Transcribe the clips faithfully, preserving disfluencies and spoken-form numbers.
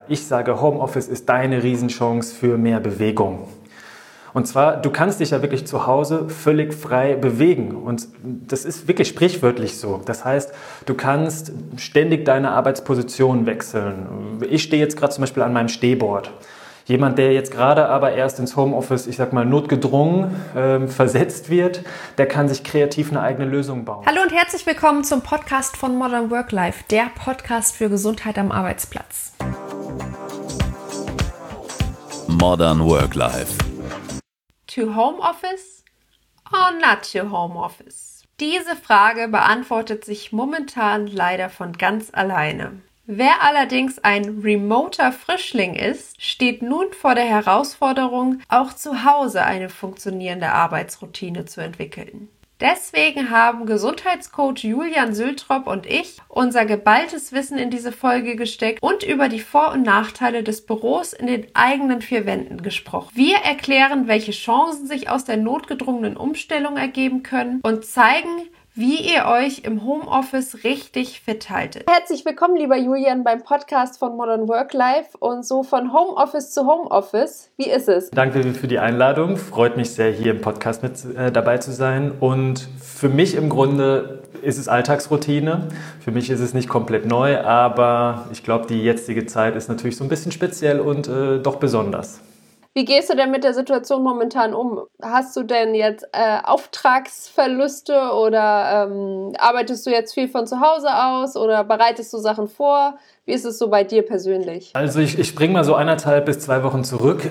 Ich sage, Homeoffice ist deine Riesenchance für mehr Bewegung. Und zwar, du kannst dich ja wirklich zu Hause völlig frei bewegen. Und das ist wirklich sprichwörtlich so. Das heißt, du kannst ständig deine Arbeitsposition wechseln. Ich stehe jetzt gerade zum Beispiel an meinem Stehboard. Jemand, der jetzt gerade aber erst ins Homeoffice, ich sag mal, notgedrungen äh, versetzt wird, der kann sich kreativ eine eigene Lösung bauen. Hallo und herzlich willkommen zum Podcast von Modern Work Life, der Podcast für Gesundheit am Arbeitsplatz. Modern Work Life. To home office or not to home office? Diese Frage beantwortet sich momentan leider von ganz alleine. Wer allerdings ein remoter Frischling ist, steht nun vor der Herausforderung, auch zu Hause eine funktionierende Arbeitsroutine zu entwickeln. Deswegen haben Gesundheitscoach Julian Sültrop und ich unser geballtes Wissen in diese Folge gesteckt und über die Vor- und Nachteile des Büros in den eigenen vier Wänden gesprochen. Wir erklären, welche Chancen sich aus der notgedrungenen Umstellung ergeben können und zeigen, wie ihr euch im Homeoffice richtig fit haltet. Herzlich willkommen, lieber Julian, beim Podcast von Modern Work Life und so von Homeoffice zu Homeoffice. Wie ist es? Danke für die Einladung. Freut mich sehr, hier im Podcast mit äh, dabei zu sein. Und für mich im Grunde ist es Alltagsroutine. Für mich ist es nicht komplett neu, aber ich glaube, die jetzige Zeit ist natürlich so ein bisschen speziell und äh, doch besonders. Wie gehst du denn mit der Situation momentan um? Hast du denn jetzt äh, Auftragsverluste oder ähm, arbeitest du jetzt viel von zu Hause aus oder bereitest du Sachen vor? Wie ist es so bei dir persönlich? Also ich, ich springe mal so eineinhalb bis zwei Wochen zurück,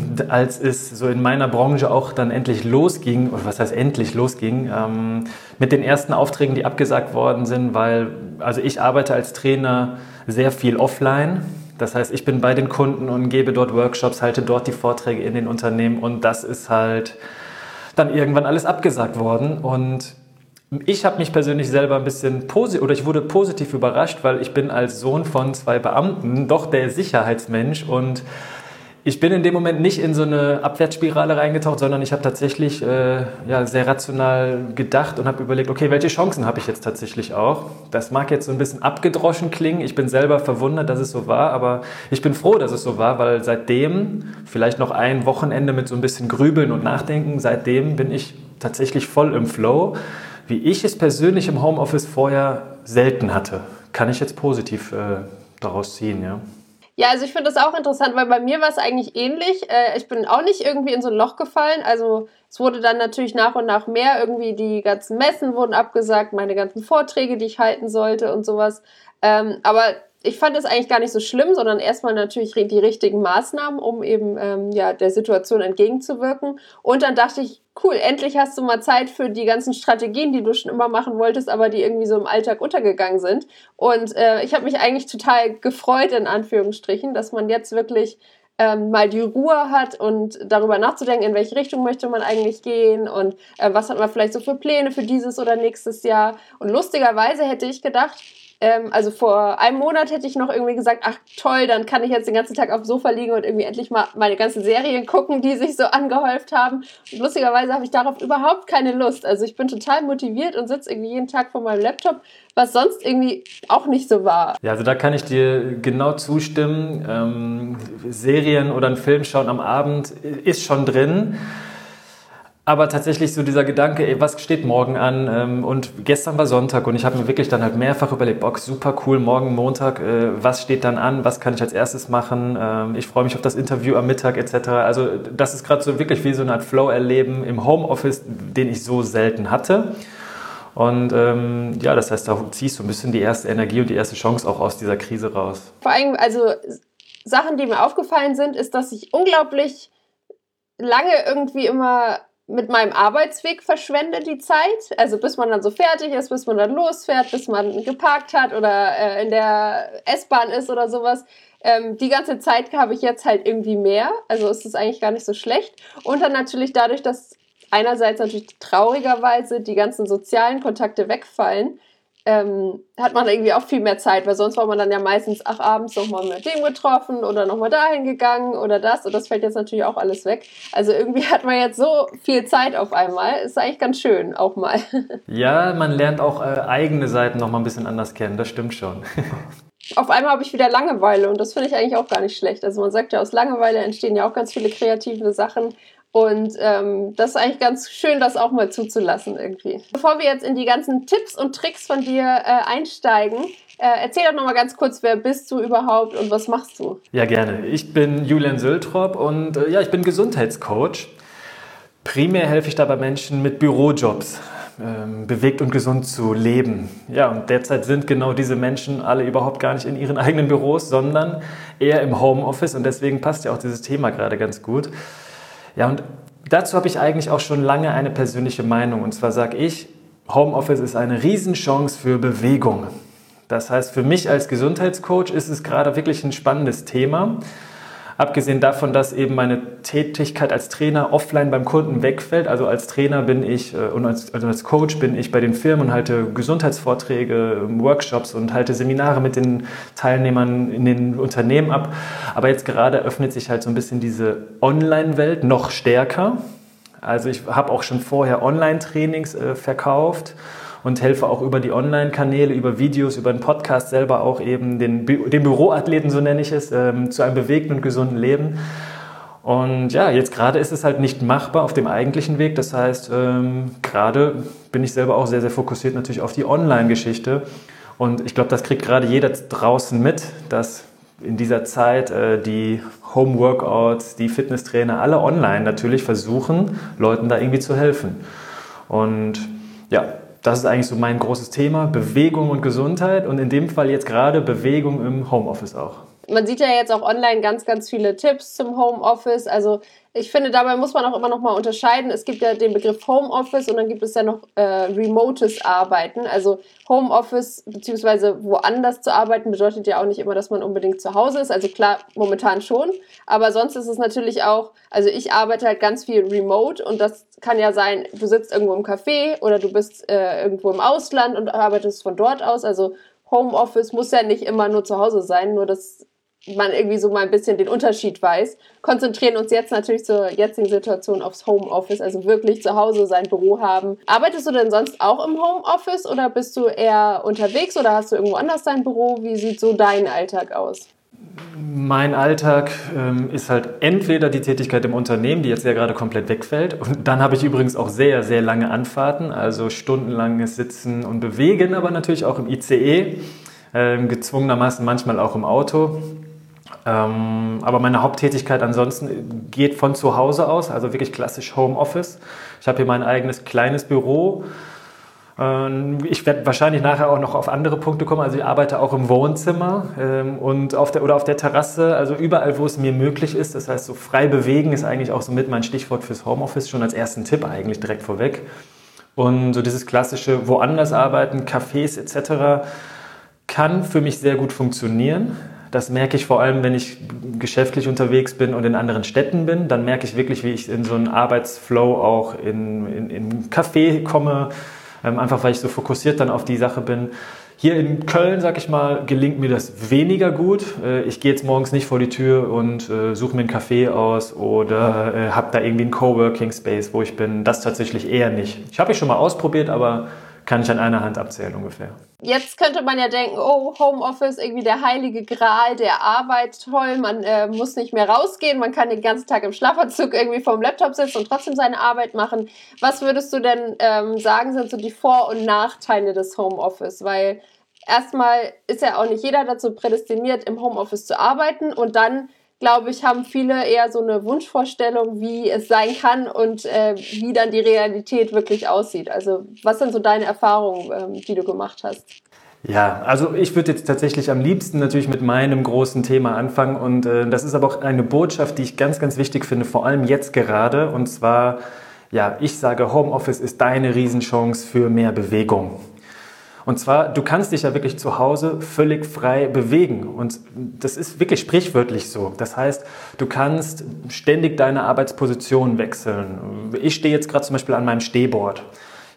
als es so in meiner Branche auch dann endlich losging, oder was heißt endlich losging, ähm, mit den ersten Aufträgen, die abgesagt worden sind, weil also ich arbeite als Trainer sehr viel offline. Das heißt, ich bin bei den Kunden und gebe dort Workshops, halte dort die Vorträge in den Unternehmen und das ist halt dann irgendwann alles abgesagt worden. Und ich habe mich persönlich selber ein bisschen positiv, oder ich wurde positiv überrascht, weil ich bin als Sohn von zwei Beamten doch der Sicherheitsmensch und ich bin in dem Moment nicht in so eine Abwärtsspirale reingetaucht, sondern ich habe tatsächlich äh, ja, sehr rational gedacht und habe überlegt, okay, welche Chancen habe ich jetzt tatsächlich auch? Das mag jetzt so ein bisschen abgedroschen klingen. Ich bin selber verwundert, dass es so war, aber ich bin froh, dass es so war, weil seitdem, vielleicht noch ein Wochenende mit so ein bisschen Grübeln und Nachdenken, seitdem bin ich tatsächlich voll im Flow, wie ich es persönlich im Homeoffice vorher selten hatte. Kann ich jetzt positiv äh, daraus ziehen, ja. Ja, also ich finde das auch interessant, weil bei mir war es eigentlich ähnlich. Äh, ich bin auch nicht irgendwie in so ein Loch gefallen. Also es wurde dann natürlich nach und nach mehr. Irgendwie die ganzen Messen wurden abgesagt, meine ganzen Vorträge, die ich halten sollte und sowas. Ähm, aber ich fand es eigentlich gar nicht so schlimm, sondern erstmal natürlich die richtigen Maßnahmen, um eben ähm, ja, der Situation entgegenzuwirken. Und dann dachte ich, cool, endlich hast du mal Zeit für die ganzen Strategien, die du schon immer machen wolltest, aber die irgendwie so im Alltag untergegangen sind. Und äh, ich habe mich eigentlich total gefreut, in Anführungsstrichen, dass man jetzt wirklich ähm, mal die Ruhe hat und darüber nachzudenken, in welche Richtung möchte man eigentlich gehen und äh, was hat man vielleicht so für Pläne für dieses oder nächstes Jahr. Und lustigerweise hätte ich gedacht, also vor einem Monat hätte ich noch irgendwie gesagt, ach toll, dann kann ich jetzt den ganzen Tag auf dem Sofa liegen und irgendwie endlich mal meine ganzen Serien gucken, die sich so angehäuft haben. Und lustigerweise habe ich darauf überhaupt keine Lust. Also ich bin total motiviert und sitze irgendwie jeden Tag vor meinem Laptop, was sonst irgendwie auch nicht so war. Ja, also da kann ich dir genau zustimmen. Ähm, Serien oder einen Film schauen am Abend ist schon drin. Aber tatsächlich so dieser Gedanke, ey, was steht morgen an? Ähm, und gestern war Sonntag und ich habe mir wirklich dann halt mehrfach überlegt, boah, super cool, morgen Montag, äh, was steht dann an? Was kann ich als erstes machen? Ähm, ich freue mich auf das Interview am Mittag et cetera. Also das ist gerade so wirklich wie so eine Art Flow-Erleben im Homeoffice, den ich so selten hatte. Und ähm, ja, das heißt, da ziehst du ein bisschen die erste Energie und die erste Chance auch aus dieser Krise raus. Vor allem, also Sachen, die mir aufgefallen sind, ist, dass ich unglaublich lange irgendwie immer mit meinem Arbeitsweg verschwende die Zeit, also bis man dann so fertig ist, bis man dann losfährt, bis man geparkt hat oder äh, in der S-Bahn ist oder sowas. Ähm, die ganze Zeit habe ich jetzt halt irgendwie mehr, also ist es eigentlich gar nicht so schlecht. Und dann natürlich dadurch, dass einerseits natürlich traurigerweise die ganzen sozialen Kontakte wegfallen, ähm, hat man irgendwie auch viel mehr Zeit, weil sonst war man dann ja meistens, ach, abends nochmal mit dem getroffen oder nochmal dahin gegangen oder das und das fällt jetzt natürlich auch alles weg. Also irgendwie hat man jetzt so viel Zeit auf einmal, ist eigentlich ganz schön auch mal. Ja, man lernt auch äh, eigene Seiten nochmal ein bisschen anders kennen, das stimmt schon. auf einmal habe ich wieder Langeweile und das finde ich eigentlich auch gar nicht schlecht. Also man sagt ja, aus Langeweile entstehen ja auch ganz viele kreative Sachen und ähm, das ist eigentlich ganz schön, das auch mal zuzulassen irgendwie. Bevor wir jetzt in die ganzen Tipps und Tricks von dir äh, einsteigen, äh, erzähl doch nochmal ganz kurz, wer bist du überhaupt und was machst du? Ja, gerne. Ich bin Julian Söltrop und äh, ja, ich bin Gesundheitscoach. Primär helfe ich dabei Menschen mit Bürojobs, ähm, bewegt und gesund zu leben. Ja, und derzeit sind genau diese Menschen alle überhaupt gar nicht in ihren eigenen Büros, sondern eher im Homeoffice und deswegen passt ja auch dieses Thema gerade ganz gut. Ja, und dazu habe ich eigentlich auch schon lange eine persönliche Meinung. Und zwar sage ich, Homeoffice ist eine Riesenchance für Bewegung. Das heißt, für mich als Gesundheitscoach ist es gerade wirklich ein spannendes Thema. Abgesehen davon, dass eben meine Tätigkeit als Trainer offline beim Kunden wegfällt. Also als Trainer bin ich und als, also als Coach bin ich bei den Firmen und halte Gesundheitsvorträge, Workshops und halte Seminare mit den Teilnehmern in den Unternehmen ab. Aber jetzt gerade öffnet sich halt so ein bisschen diese Online-Welt noch stärker. Also ich habe auch schon vorher Online-Trainings äh, verkauft und helfe auch über die Online-Kanäle, über Videos, über den Podcast selber auch eben den, den Büroathleten, so nenne ich es, ähm, zu einem bewegten und gesunden Leben. Und ja, jetzt gerade ist es halt nicht machbar auf dem eigentlichen Weg. Das heißt, ähm, gerade bin ich selber auch sehr, sehr fokussiert natürlich auf die Online-Geschichte. Und ich glaube, das kriegt gerade jeder draußen mit, dass in dieser Zeit äh, die Home-Workouts, die Fitnesstrainer, alle online natürlich versuchen, Leuten da irgendwie zu helfen. Und ja, das ist eigentlich so mein großes Thema, Bewegung und Gesundheit und in dem Fall jetzt gerade Bewegung im Homeoffice auch. Man sieht ja jetzt auch online ganz, ganz viele Tipps zum Homeoffice. Also ich finde, dabei muss man auch immer noch mal unterscheiden. Es gibt ja den Begriff Homeoffice und dann gibt es ja noch äh, remotes Arbeiten. Also Homeoffice beziehungsweise woanders zu arbeiten bedeutet ja auch nicht immer, dass man unbedingt zu Hause ist. Also klar, momentan schon. Aber sonst ist es natürlich auch, also ich arbeite halt ganz viel remote und das kann ja sein, du sitzt irgendwo im Café oder du bist äh, irgendwo im Ausland und arbeitest von dort aus. Also Homeoffice muss ja nicht immer nur zu Hause sein, nur dass man irgendwie so mal ein bisschen den Unterschied weiß. Konzentrieren uns jetzt natürlich zur jetzigen Situation aufs Homeoffice, also wirklich zu Hause sein Büro haben. Arbeitest du denn sonst auch im Homeoffice oder bist du eher unterwegs oder hast du irgendwo anders dein Büro? Wie sieht so dein Alltag aus? Mein Alltag ähm, ist halt entweder die Tätigkeit im Unternehmen, die jetzt ja gerade komplett wegfällt. Und dann habe ich übrigens auch sehr, sehr lange Anfahrten, also stundenlanges Sitzen und Bewegen, aber natürlich auch im I C E, äh, gezwungenermaßen manchmal auch im Auto. Ähm, aber meine Haupttätigkeit ansonsten geht von zu Hause aus, also wirklich klassisch Homeoffice. Ich habe hier mein eigenes kleines Büro. Ich werde wahrscheinlich nachher auch noch auf andere Punkte kommen. Also ich arbeite auch im Wohnzimmer ähm, und auf der, oder auf der Terrasse, also überall, wo es mir möglich ist. Das heißt, so frei bewegen ist eigentlich auch so mit mein Stichwort fürs Homeoffice, schon als ersten Tipp eigentlich direkt vorweg. Und so dieses klassische woanders arbeiten, Cafés et cetera kann für mich sehr gut funktionieren. Das merke ich vor allem, wenn ich geschäftlich unterwegs bin und in anderen Städten bin. Dann merke ich wirklich, wie ich in so einen Arbeitsflow auch in, in, in Café komme. Einfach weil ich so fokussiert dann auf die Sache bin. Hier in Köln, sag ich mal, gelingt mir das weniger gut. Ich gehe jetzt morgens nicht vor die Tür und äh, suche mir einen Café aus oder äh, habe da irgendwie einen Coworking Space, wo ich bin. Das tatsächlich eher nicht. Ich habe ich schon mal ausprobiert, aber kann ich an einer Hand abzählen ungefähr. Jetzt könnte man ja denken, oh, Homeoffice, irgendwie der heilige Gral der Arbeit, toll, man äh, muss nicht mehr rausgehen, man kann den ganzen Tag im Schlafanzug irgendwie vorm Laptop sitzen und trotzdem seine Arbeit machen. Was würdest du denn ähm, sagen, sind so die Vor- und Nachteile des Homeoffice? Weil erstmal ist ja auch nicht jeder dazu prädestiniert, im Homeoffice zu arbeiten und dann glaube ich, haben viele eher so eine Wunschvorstellung, wie es sein kann und äh, wie dann die Realität wirklich aussieht. Also was sind so deine Erfahrungen, ähm, die du gemacht hast? Ja, also ich würde jetzt tatsächlich am liebsten natürlich mit meinem großen Thema anfangen und äh, das ist aber auch eine Botschaft, die ich ganz, ganz wichtig finde, vor allem jetzt gerade und zwar, ja, ich sage, Homeoffice ist deine Riesenchance für mehr Bewegung. Und zwar, du kannst dich ja wirklich zu Hause völlig frei bewegen und das ist wirklich sprichwörtlich so. Das heißt, du kannst ständig deine Arbeitsposition wechseln. Ich stehe jetzt gerade zum Beispiel an meinem Stehboard.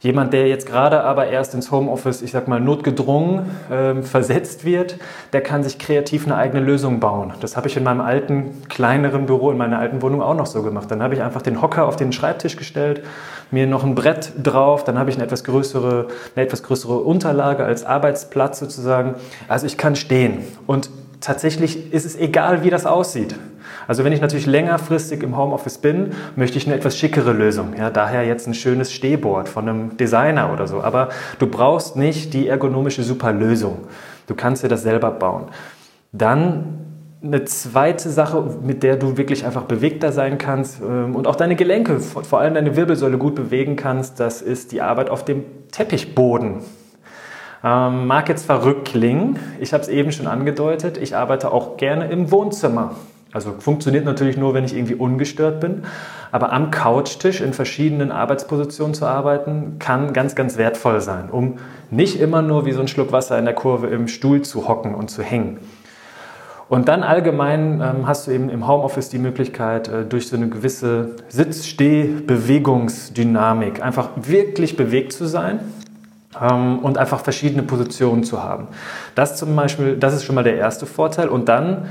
Jemand, der jetzt gerade aber erst ins Homeoffice, ich sag mal notgedrungen äh, versetzt wird, der kann sich kreativ eine eigene Lösung bauen. Das habe ich in meinem alten, kleineren Büro, in meiner alten Wohnung auch noch so gemacht. Dann habe ich einfach den Hocker auf den Schreibtisch gestellt, mir noch ein Brett drauf, dann habe ich eine etwas größere, eine etwas größere Unterlage als Arbeitsplatz sozusagen. Also ich kann stehen und tatsächlich ist es egal, wie das aussieht. Also wenn ich natürlich längerfristig im Homeoffice bin, möchte ich eine etwas schickere Lösung. Ja, daher jetzt ein schönes Stehboard von einem Designer oder so. Aber du brauchst nicht die ergonomische super Lösung. Du kannst dir das selber bauen. Dann eine zweite Sache, mit der du wirklich einfach bewegter sein kannst und auch deine Gelenke, vor allem deine Wirbelsäule gut bewegen kannst, das ist die Arbeit auf dem Teppichboden. Ähm, mag jetzt verrückt klingen, ich habe es eben schon angedeutet, ich arbeite auch gerne im Wohnzimmer. Also funktioniert natürlich nur, wenn ich irgendwie ungestört bin, aber am Couchtisch in verschiedenen Arbeitspositionen zu arbeiten, kann ganz, ganz wertvoll sein, um nicht immer nur wie so ein Schluck Wasser in der Kurve im Stuhl zu hocken und zu hängen. Und dann allgemein ähm, hast du eben im Homeoffice die Möglichkeit, äh, durch so eine gewisse Sitz-Steh-Bewegungsdynamik einfach wirklich bewegt zu sein ähm, und einfach verschiedene Positionen zu haben. Das zum Beispiel, das ist schon mal der erste Vorteil. Und dann,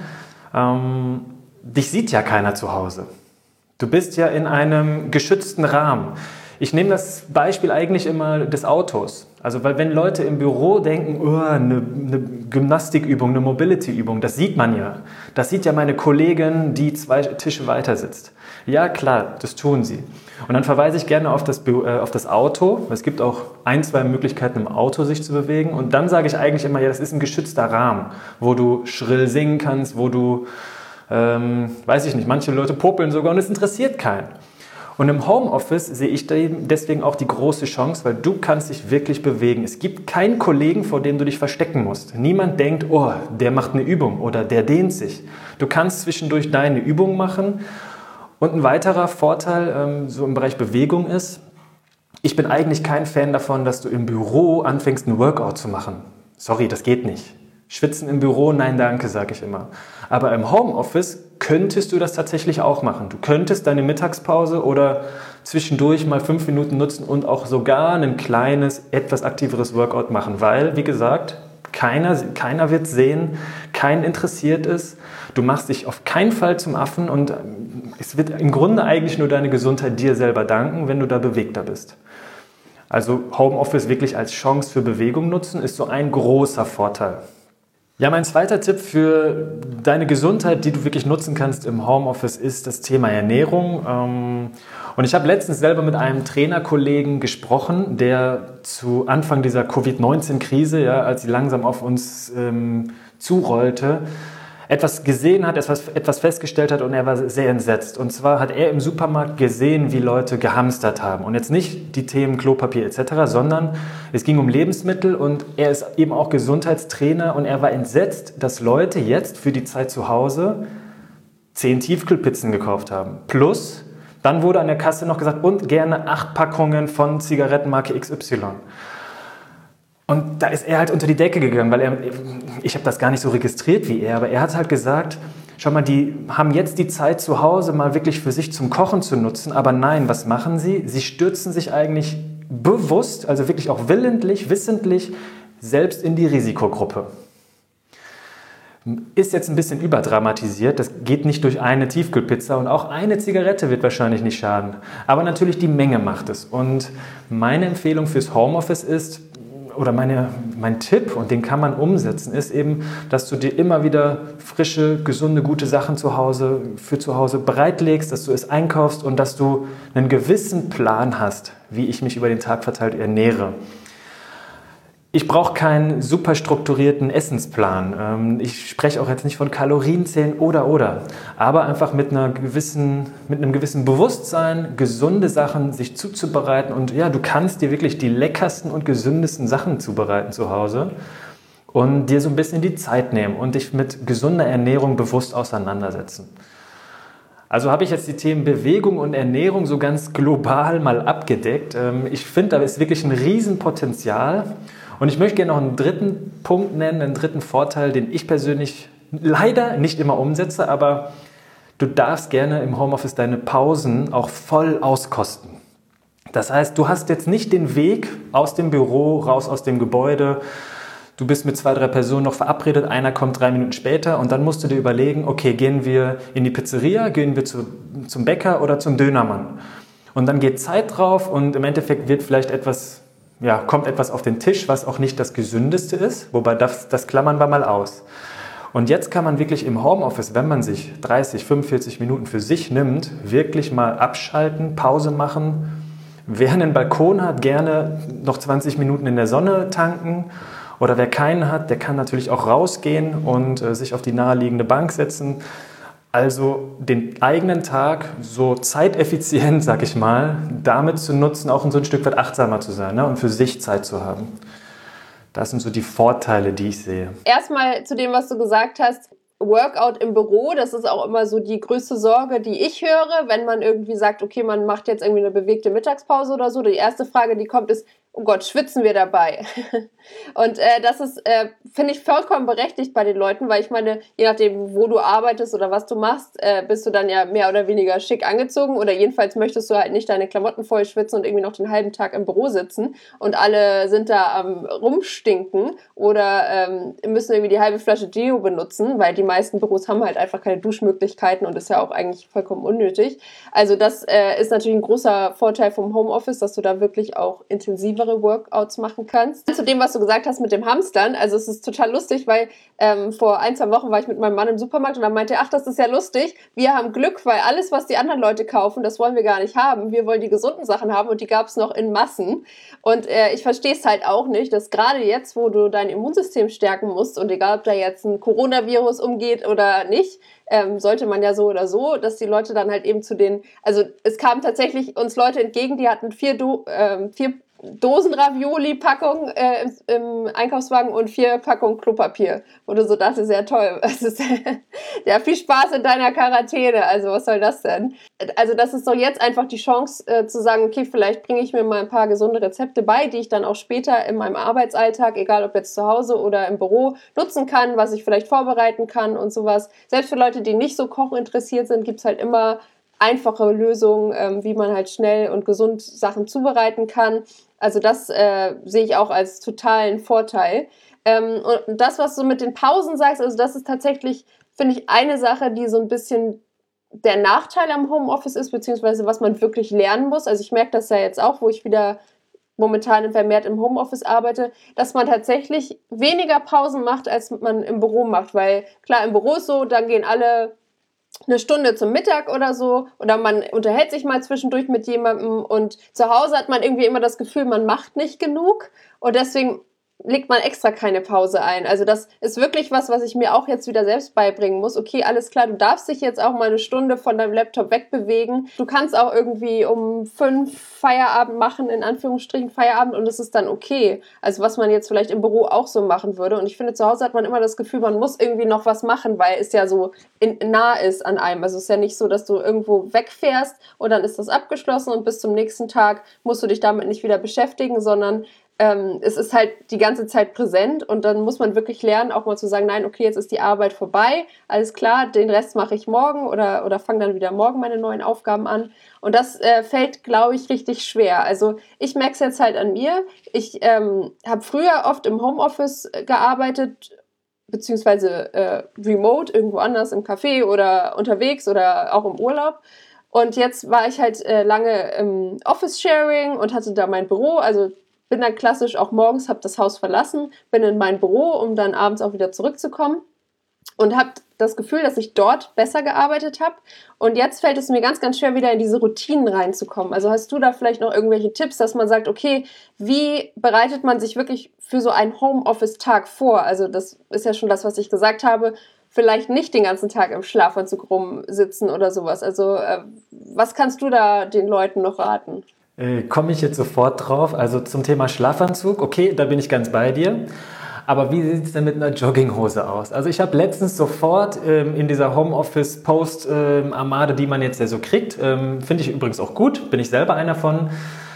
ähm, dich sieht ja keiner zu Hause. Du bist ja in einem geschützten Rahmen. Ich nehme das Beispiel eigentlich immer des Autos. Also, weil wenn Leute im Büro denken, oh, eine, eine Gymnastikübung, eine Mobility-Übung, das sieht man ja. Das sieht ja meine Kollegin, die zwei Tische weiter sitzt. Ja, klar, das tun sie. Und dann verweise ich gerne auf das, äh, auf das Auto. Es gibt auch ein, zwei Möglichkeiten, im Auto sich zu bewegen. Und dann sage ich eigentlich immer, ja, das ist ein geschützter Rahmen, wo du schrill singen kannst, wo du, ähm, weiß ich nicht, manche Leute popeln sogar und es interessiert keinen. Und im Homeoffice sehe ich deswegen auch die große Chance, weil du kannst dich wirklich bewegen. Es gibt keinen Kollegen, vor dem du dich verstecken musst. Niemand denkt, oh, der macht eine Übung oder der dehnt sich. Du kannst zwischendurch deine Übung machen. Und ein weiterer Vorteil ähm, so im Bereich Bewegung ist, ich bin eigentlich kein Fan davon, dass du im Büro anfängst, einen Workout zu machen. Sorry, das geht nicht. Schwitzen im Büro, nein danke, sage ich immer. Aber im Homeoffice könntest du das tatsächlich auch machen. Du könntest deine Mittagspause oder zwischendurch mal fünf Minuten nutzen und auch sogar ein kleines, etwas aktiveres Workout machen, weil, wie gesagt, keiner, keiner wird sehen, keinen interessiert es. Du machst dich auf keinen Fall zum Affen und es wird im Grunde eigentlich nur deine Gesundheit dir selber danken, wenn du da bewegter bist. Also Homeoffice wirklich als Chance für Bewegung nutzen, ist so ein großer Vorteil. Ja, mein zweiter Tipp für deine Gesundheit, die du wirklich nutzen kannst im Homeoffice, ist das Thema Ernährung. Und ich habe letztens selber mit einem Trainerkollegen gesprochen, der zu Anfang dieser Covid neunzehn Krise, ja, als sie langsam auf uns ähm, zurollte, etwas gesehen hat, etwas, etwas festgestellt hat und er war sehr entsetzt. Und zwar hat er im Supermarkt gesehen, wie Leute gehamstert haben. Und jetzt nicht die Themen Klopapier et cetera, sondern es ging um Lebensmittel und er ist eben auch Gesundheitstrainer und er war entsetzt, dass Leute jetzt für die Zeit zu Hause zehn Tiefkühlpizzen gekauft haben. Plus, dann wurde an der Kasse noch gesagt, und gerne acht Packungen von Zigarettenmarke X Y. Und da ist er halt unter die Decke gegangen, weil er, ich habe das gar nicht so registriert wie er, aber er hat halt gesagt, schau mal, die haben jetzt die Zeit zu Hause mal wirklich für sich zum Kochen zu nutzen, aber nein, was machen sie? Sie stürzen sich eigentlich bewusst, also wirklich auch willentlich, wissentlich, selbst in die Risikogruppe. Ist jetzt ein bisschen überdramatisiert, das geht nicht durch eine Tiefkühlpizza und auch eine Zigarette wird wahrscheinlich nicht schaden. Aber natürlich die Menge macht es. Und meine Empfehlung fürs Homeoffice ist, oder meine, mein Tipp, und den kann man umsetzen, ist eben, dass du dir immer wieder frische, gesunde, gute Sachen zu Hause, für zu Hause bereitlegst, dass du es einkaufst und dass du einen gewissen Plan hast, wie ich mich über den Tag verteilt ernähre. Ich brauche keinen super strukturierten Essensplan. Ich spreche auch jetzt nicht von Kalorienzählen oder oder, aber einfach mit einer gewissen, mit einem gewissen Bewusstsein, gesunde Sachen sich zuzubereiten und ja, du kannst dir wirklich die leckersten und gesündesten Sachen zubereiten zu Hause und dir so ein bisschen die Zeit nehmen und dich mit gesunder Ernährung bewusst auseinandersetzen. Also habe ich jetzt die Themen Bewegung und Ernährung so ganz global mal abgedeckt. Ich finde, da ist wirklich ein Riesenpotenzial. Und ich möchte gerne noch einen dritten Punkt nennen, einen dritten Vorteil, den ich persönlich leider nicht immer umsetze, aber du darfst gerne im Homeoffice deine Pausen auch voll auskosten. Das heißt, du hast jetzt nicht den Weg aus dem Büro, raus aus dem Gebäude. Du bist mit zwei, drei Personen noch verabredet, einer kommt drei Minuten später und dann musst du dir überlegen, okay, gehen wir in die Pizzeria, gehen wir zu, zum Bäcker oder zum Dönermann? Und dann geht Zeit drauf und im Endeffekt wird vielleicht etwas, ja, kommt etwas auf den Tisch, was auch nicht das Gesündeste ist, wobei das, das klammern wir mal aus. Und jetzt kann man wirklich im Homeoffice, wenn man sich dreißig, fünfundvierzig Minuten für sich nimmt, wirklich mal abschalten, Pause machen. Wer einen Balkon hat, gerne noch zwanzig Minuten in der Sonne tanken. Oder wer keinen hat, der kann natürlich auch rausgehen und äh, sich auf die naheliegende Bank setzen. Also den eigenen Tag so zeiteffizient, sag ich mal, damit zu nutzen, auch so ein Stück weit achtsamer zu sein, ne? Und für sich Zeit zu haben. Das sind so die Vorteile, die ich sehe. Erstmal zu dem, was du gesagt hast. Workout im Büro, das ist auch immer so die größte Sorge, die ich höre, wenn man irgendwie sagt, okay, man macht jetzt irgendwie eine bewegte Mittagspause oder so. Die erste Frage, die kommt, ist, oh Gott, schwitzen wir dabei? Und äh, das ist, äh, finde ich, vollkommen berechtigt bei den Leuten, weil ich meine, je nachdem, wo du arbeitest oder was du machst, äh, bist du dann ja mehr oder weniger schick angezogen oder jedenfalls möchtest du halt nicht deine Klamotten voll schwitzen und irgendwie noch den halben Tag im Büro sitzen und alle sind da am Rumstinken oder ähm, müssen irgendwie die halbe Flasche Deo benutzen, weil die meisten Büros haben halt einfach keine Duschmöglichkeiten und ist ja auch eigentlich vollkommen unnötig. Also das äh, ist natürlich ein großer Vorteil vom Homeoffice, dass du da wirklich auch intensiver Workouts machen kannst. Zu dem, was du gesagt hast mit dem Hamstern, also es ist total lustig, weil ähm, vor ein, zwei Wochen war ich mit meinem Mann im Supermarkt und dann meinte er, ach, das ist ja lustig, wir haben Glück, weil alles, was die anderen Leute kaufen, das wollen wir gar nicht haben. Wir wollen die gesunden Sachen haben und die gab es noch in Massen. Und äh, ich verstehe es halt auch nicht, dass gerade jetzt, wo du dein Immunsystem stärken musst und egal, ob da jetzt ein Coronavirus umgeht oder nicht, ähm, sollte man ja so oder so, dass die Leute dann halt eben zu den, also es kamen tatsächlich uns Leute entgegen, die hatten vier, Do, ähm, vier Dosen Ravioli-Packung äh, im, im Einkaufswagen und vier Packungen Klopapier. Wo du so dachtest, sehr toll. Das ist, ja, viel Spaß in deiner Quarantäne. Also was soll das denn? Also das ist doch jetzt einfach die Chance äh, zu sagen, okay, vielleicht bringe ich mir mal ein paar gesunde Rezepte bei, die ich dann auch später in meinem Arbeitsalltag, egal ob jetzt zu Hause oder im Büro, nutzen kann, was ich vielleicht vorbereiten kann und sowas. Selbst für Leute, die nicht so kochinteressiert sind, gibt es halt immer einfache Lösungen, ähm, wie man halt schnell und gesund Sachen zubereiten kann. Also das äh, sehe ich auch als totalen Vorteil. Ähm, und das, was du mit den Pausen sagst, also das ist tatsächlich, finde ich, eine Sache, die so ein bisschen der Nachteil am Homeoffice ist, beziehungsweise was man wirklich lernen muss. Also ich merke das ja jetzt auch, wo ich wieder momentan vermehrt im Homeoffice arbeite, dass man tatsächlich weniger Pausen macht, als man im Büro macht. Weil klar, im Büro ist so, dann gehen alle eine Stunde zum Mittag oder so oder man unterhält sich mal zwischendurch mit jemandem und zu Hause hat man irgendwie immer das Gefühl, man macht nicht genug und deswegen legt man extra keine Pause ein. Also das ist wirklich was, was ich mir auch jetzt wieder selbst beibringen muss. Okay, alles klar, du darfst dich jetzt auch mal eine Stunde von deinem Laptop wegbewegen. Du kannst auch irgendwie um fünf Feierabend machen, in Anführungsstrichen Feierabend, und es ist dann okay. Also was man jetzt vielleicht im Büro auch so machen würde. Und ich finde, zu Hause hat man immer das Gefühl, man muss irgendwie noch was machen, weil es ja so in, nah ist an einem. Also es ist ja nicht so, dass du irgendwo wegfährst und dann ist das abgeschlossen und bis zum nächsten Tag musst du dich damit nicht wieder beschäftigen, sondern Ähm, es ist halt die ganze Zeit präsent und dann muss man wirklich lernen, auch mal zu sagen, nein, okay, jetzt ist die Arbeit vorbei, alles klar, den Rest mache ich morgen oder, oder fange dann wieder morgen meine neuen Aufgaben an. Und das äh, fällt, glaube ich, richtig schwer. Also ich merke es jetzt halt an mir. Ich ähm, habe früher oft im Homeoffice gearbeitet, beziehungsweise äh, remote, irgendwo anders im Café oder unterwegs oder auch im Urlaub. Und jetzt war ich halt äh, lange im Office-Sharing und hatte da mein Büro, also bin dann klassisch auch morgens, habe das Haus verlassen, bin in mein Büro, um dann abends auch wieder zurückzukommen und habe das Gefühl, dass ich dort besser gearbeitet habe. Und jetzt fällt es mir ganz, ganz schwer, wieder in diese Routinen reinzukommen. Also hast du da vielleicht noch irgendwelche Tipps, dass man sagt, okay, wie bereitet man sich wirklich für so einen Homeoffice-Tag vor? Also das ist ja schon das, was ich gesagt habe, vielleicht nicht den ganzen Tag im Schlafanzug rumsitzen oder sowas. Also äh, was kannst du da den Leuten noch raten? Äh, komme ich jetzt sofort drauf. Also zum Thema Schlafanzug, okay, da bin ich ganz bei dir. Aber wie sieht es denn mit einer Jogginghose aus? Also ich habe letztens sofort ähm, in dieser Homeoffice-Post-Armade, ähm, die man jetzt ja so kriegt, ähm, finde ich übrigens auch gut, bin ich selber einer von.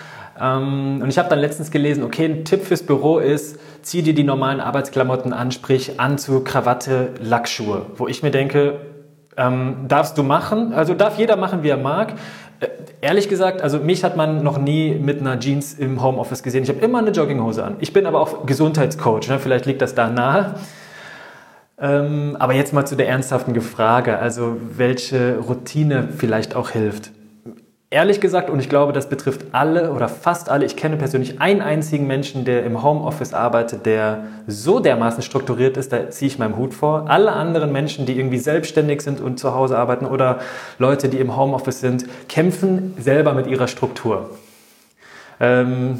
Ähm, und ich habe dann letztens gelesen, okay, ein Tipp fürs Büro ist, zieh dir die normalen Arbeitsklamotten an, sprich Anzug, Krawatte, Lackschuhe. Wo ich mir denke, Ähm, darfst du machen, also darf jeder machen, wie er mag. Äh, ehrlich gesagt, also mich hat man noch nie mit einer Jeans im Homeoffice gesehen. Ich habe immer eine Jogginghose an. Ich bin aber auch Gesundheitscoach, ne? Vielleicht liegt das da nahe. Ähm, aber jetzt mal zu der ernsthaften Frage, also welche Routine vielleicht auch hilft. Ehrlich gesagt, und ich glaube, das betrifft alle oder fast alle, ich kenne persönlich einen einzigen Menschen, der im Homeoffice arbeitet, der so dermaßen strukturiert ist, da ziehe ich meinen Hut vor. Alle anderen Menschen, die irgendwie selbstständig sind und zu Hause arbeiten oder Leute, die im Homeoffice sind, kämpfen selber mit ihrer Struktur. Ähm,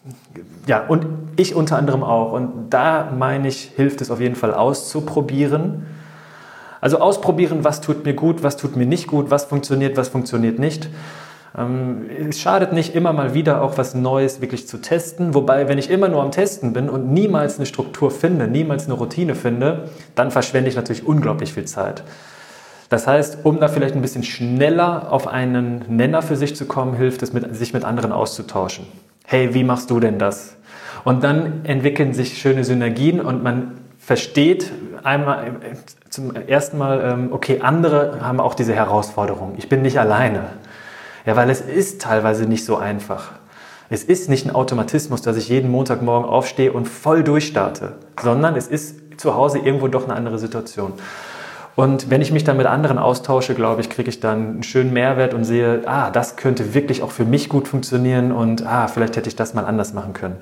ja, und ich unter anderem auch. Und da meine ich, hilft es auf jeden Fall auszuprobieren. Also ausprobieren, was tut mir gut, was tut mir nicht gut, was funktioniert, was funktioniert nicht. Ähm, es schadet nicht, immer mal wieder auch was Neues wirklich zu testen. Wobei, wenn ich immer nur am Testen bin und niemals eine Struktur finde, niemals eine Routine finde, dann verschwende ich natürlich unglaublich viel Zeit. Das heißt, um da vielleicht ein bisschen schneller auf einen Nenner für sich zu kommen, hilft es, mit, sich mit anderen auszutauschen. Hey, wie machst du denn das? Und dann entwickeln sich schöne Synergien und man versteht einmal zum ersten Mal, okay, andere haben auch diese Herausforderung. Ich bin nicht alleine. Ja, weil es ist teilweise nicht so einfach. Es ist nicht ein Automatismus, dass ich jeden Montagmorgen aufstehe und voll durchstarte, sondern es ist zu Hause irgendwo doch eine andere Situation. Und wenn ich mich dann mit anderen austausche, glaube ich, kriege ich dann einen schönen Mehrwert und sehe, ah, das könnte wirklich auch für mich gut funktionieren und ah, vielleicht hätte ich das mal anders machen können.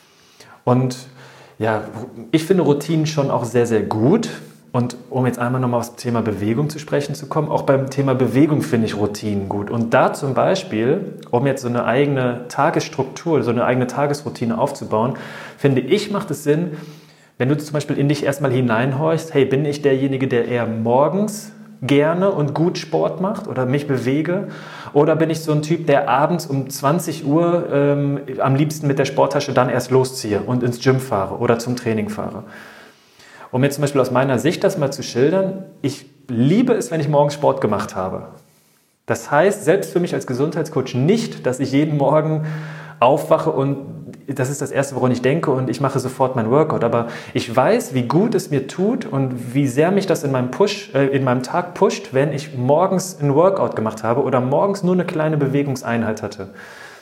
Und ja, ich finde Routinen schon auch sehr, sehr gut. Und um jetzt einmal nochmal aufs Thema Bewegung zu sprechen zu kommen, auch beim Thema Bewegung finde ich Routinen gut. Und da zum Beispiel, um jetzt so eine eigene Tagesstruktur, so eine eigene Tagesroutine aufzubauen, finde ich, macht es Sinn, wenn du zum Beispiel in dich erstmal hineinhorchst, hey, bin ich derjenige, der eher morgens gerne und gut Sport macht oder mich bewege? Oder bin ich so ein Typ, der abends um zwanzig Uhr ähm, am liebsten mit der Sporttasche dann erst losziehe und ins Gym fahre oder zum Training fahre? Um jetzt zum Beispiel aus meiner Sicht das mal zu schildern, ich liebe es, wenn ich morgens Sport gemacht habe. Das heißt, selbst für mich als Gesundheitscoach nicht, dass ich jeden Morgen aufwache und das ist das Erste, woran ich denke und ich mache sofort mein Workout. Aber ich weiß, wie gut es mir tut und wie sehr mich das in meinem, Push, äh, in meinem Tag pusht, wenn ich morgens ein Workout gemacht habe oder morgens nur eine kleine Bewegungseinheit hatte.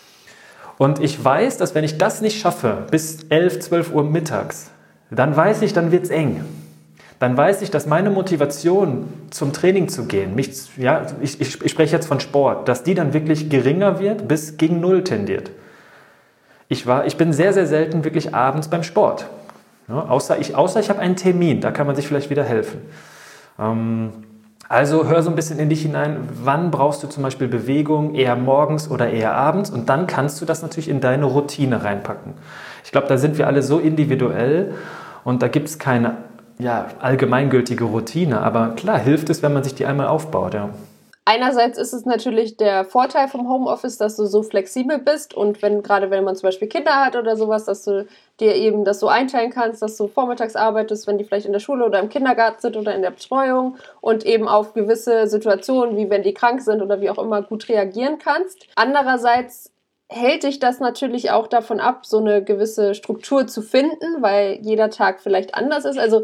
Und ich weiß, dass wenn ich das nicht schaffe, bis elf, zwölf Uhr mittags, dann weiß ich, dann wird es eng. Dann weiß ich, dass meine Motivation zum Training zu gehen, mich, ja, ich, ich, ich spreche jetzt von Sport, dass die dann wirklich geringer wird, bis gegen Null tendiert. Ich, war, ich bin sehr, sehr selten wirklich abends beim Sport. Ja, außer ich, außer ich habe einen Termin, da kann man sich vielleicht wieder helfen. Ähm, also hör so ein bisschen in dich hinein, wann brauchst du zum Beispiel Bewegung, eher morgens oder eher abends und dann kannst du das natürlich in deine Routine reinpacken. Ich glaube, da sind wir alle so individuell und da gibt es keine ja, allgemeingültige Routine, aber klar hilft es, wenn man sich die einmal aufbaut. Ja. Einerseits ist es natürlich der Vorteil vom Homeoffice, dass du so flexibel bist und wenn gerade wenn man zum Beispiel Kinder hat oder sowas, dass du dir eben das so einteilen kannst, dass du vormittags arbeitest, wenn die vielleicht in der Schule oder im Kindergarten sind oder in der Betreuung und eben auf gewisse Situationen, wie wenn die krank sind oder wie auch immer, gut reagieren kannst. Andererseits hält dich das natürlich auch davon ab, so eine gewisse Struktur zu finden, weil jeder Tag vielleicht anders ist. Also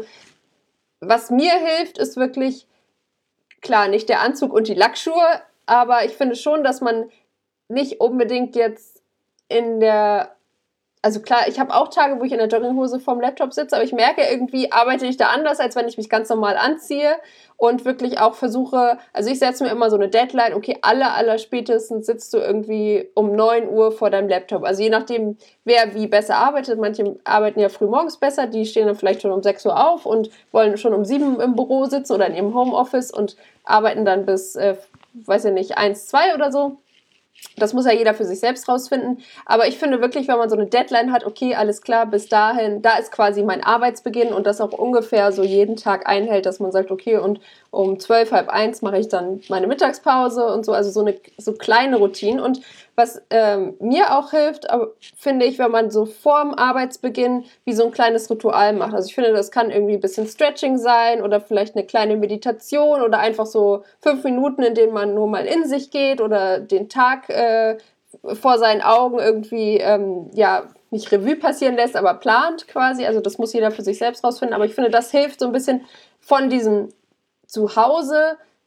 was mir hilft, ist wirklich, klar, nicht der Anzug und die Lackschuhe, aber ich finde schon, dass man nicht unbedingt jetzt in der, also klar, ich habe auch Tage, wo ich in der Jogginghose vorm Laptop sitze, aber ich merke irgendwie, arbeite ich da anders, als wenn ich mich ganz normal anziehe und wirklich auch versuche, also ich setze mir immer so eine Deadline, okay, aller, aller spätestens sitzt du irgendwie um neun Uhr vor deinem Laptop. Also je nachdem, wer wie besser arbeitet, manche arbeiten ja früh morgens besser, die stehen dann vielleicht schon um sechs Uhr auf und wollen schon um sieben im Büro sitzen oder in ihrem Homeoffice und arbeiten dann bis, äh, weiß ich nicht, eins, zwei oder so. Das muss ja jeder für sich selbst rausfinden. Aber ich finde wirklich, wenn man so eine Deadline hat, okay, alles klar, bis dahin, da ist quasi mein Arbeitsbeginn und das auch ungefähr so jeden Tag einhält, dass man sagt, okay, und um zwölf, halb eins mache ich dann meine Mittagspause und so, also so eine so kleine Routine. Und was ähm, mir auch hilft, finde ich, wenn man so vorm Arbeitsbeginn wie so ein kleines Ritual macht. Also ich finde, das kann irgendwie ein bisschen Stretching sein oder vielleicht eine kleine Meditation oder einfach so fünf Minuten, in denen man nur mal in sich geht oder den Tag äh, vor seinen Augen irgendwie, ähm, ja, nicht Revue passieren lässt, aber plant quasi. Also das muss jeder für sich selbst rausfinden. Aber ich finde, das hilft so ein bisschen von diesem Zuhause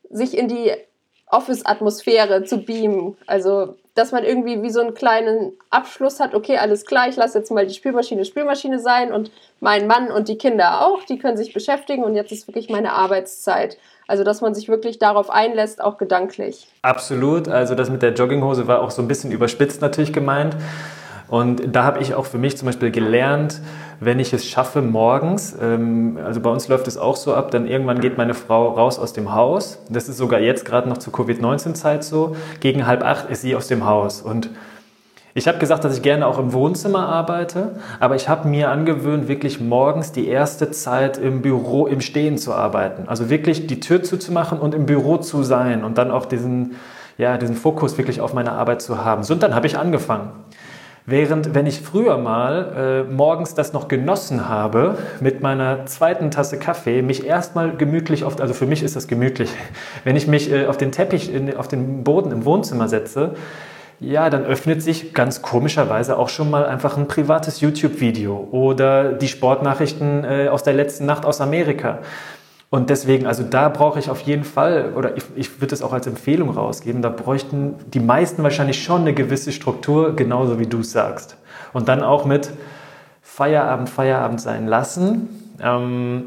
sich in die Office-Atmosphäre zu beamen. Also, dass man irgendwie wie so einen kleinen Abschluss hat, okay, alles klar, ich lasse jetzt mal die Spülmaschine Spülmaschine sein und mein Mann und die Kinder auch, die können sich beschäftigen und jetzt ist wirklich meine Arbeitszeit. Also, dass man sich wirklich darauf einlässt, auch gedanklich. Absolut, also das mit der Jogginghose war auch so ein bisschen überspitzt natürlich gemeint. Und da habe ich auch für mich zum Beispiel gelernt, wenn ich es schaffe morgens, ähm, also bei uns läuft es auch so ab, dann irgendwann geht meine Frau raus aus dem Haus. Das ist sogar jetzt gerade noch zur Covid neunzehn Zeit so. Gegen halb acht ist sie aus dem Haus. Und ich habe gesagt, dass ich gerne auch im Wohnzimmer arbeite, aber ich habe mir angewöhnt, wirklich morgens die erste Zeit im Büro, im Stehen zu arbeiten. Also wirklich die Tür zuzumachen und im Büro zu sein und dann auch diesen, ja, diesen Fokus wirklich auf meine Arbeit zu haben. So, und dann habe ich angefangen. Während, wenn ich früher mal äh, morgens das noch genossen habe, mit meiner zweiten Tasse Kaffee, mich erstmal gemütlich auf, also für mich ist das gemütlich, wenn ich mich äh, auf den Teppich, in, auf den Boden im Wohnzimmer setze, ja, dann öffnet sich ganz komischerweise auch schon mal einfach ein privates YouTube-Video oder die Sportnachrichten äh, aus der letzten Nacht aus Amerika. Und deswegen, also da brauche ich auf jeden Fall, oder ich, ich würde es auch als Empfehlung rausgeben, da bräuchten die meisten wahrscheinlich schon eine gewisse Struktur, genauso wie du es sagst. Und dann auch mit Feierabend, Feierabend sein lassen. Ähm,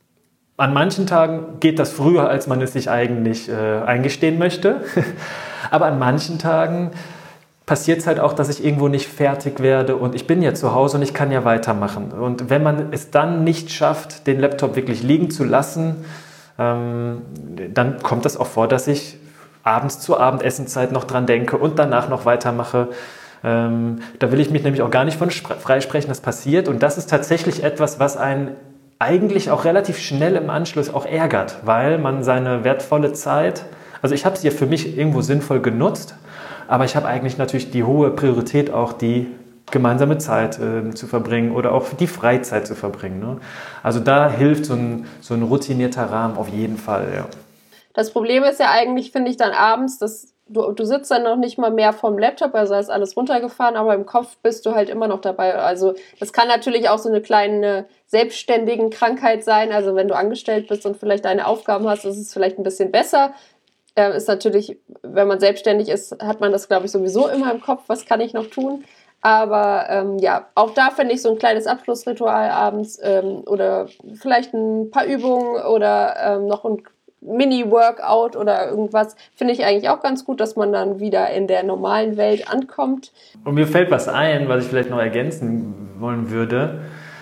an manchen Tagen geht das früher, als man es sich eigentlich äh, eingestehen möchte. Aber an manchen Tagen passiert es halt auch, dass ich irgendwo nicht fertig werde und ich bin ja zu Hause und ich kann ja weitermachen. Und wenn man es dann nicht schafft, den Laptop wirklich liegen zu lassen, ähm, dann kommt das auch vor, dass ich abends zur Abendessenszeit noch dran denke und danach noch weitermache. Ähm, da will ich mich nämlich auch gar nicht von freisprechen, das passiert. Und das ist tatsächlich etwas, was einen eigentlich auch relativ schnell im Anschluss auch ärgert, weil man seine wertvolle Zeit, also ich habe sie ja für mich irgendwo sinnvoll genutzt, aber ich habe eigentlich natürlich die hohe Priorität, auch die gemeinsame Zeit äh, zu verbringen oder auch die Freizeit zu verbringen. Ne? Also da hilft so ein, so ein routinierter Rahmen auf jeden Fall. Ja. Das Problem ist ja eigentlich, finde ich, dann abends, dass du, du sitzt dann noch nicht mal mehr vorm Laptop, also ist alles runtergefahren, aber im Kopf bist du halt immer noch dabei. Also das kann natürlich auch so eine kleine selbstständigen Krankheit sein. Also wenn du angestellt bist und vielleicht deine Aufgaben hast, ist es vielleicht ein bisschen besser. Äh, ist natürlich, wenn man selbstständig ist, hat man das, glaube ich, sowieso immer im Kopf, was kann ich noch tun. Aber ähm, ja, auch da finde ich so ein kleines Abschlussritual abends ähm, oder vielleicht ein paar Übungen oder ähm, noch ein Mini-Workout oder irgendwas, finde ich eigentlich auch ganz gut, dass man dann wieder in der normalen Welt ankommt. Und mir fällt was ein, was ich vielleicht noch ergänzen wollen würde.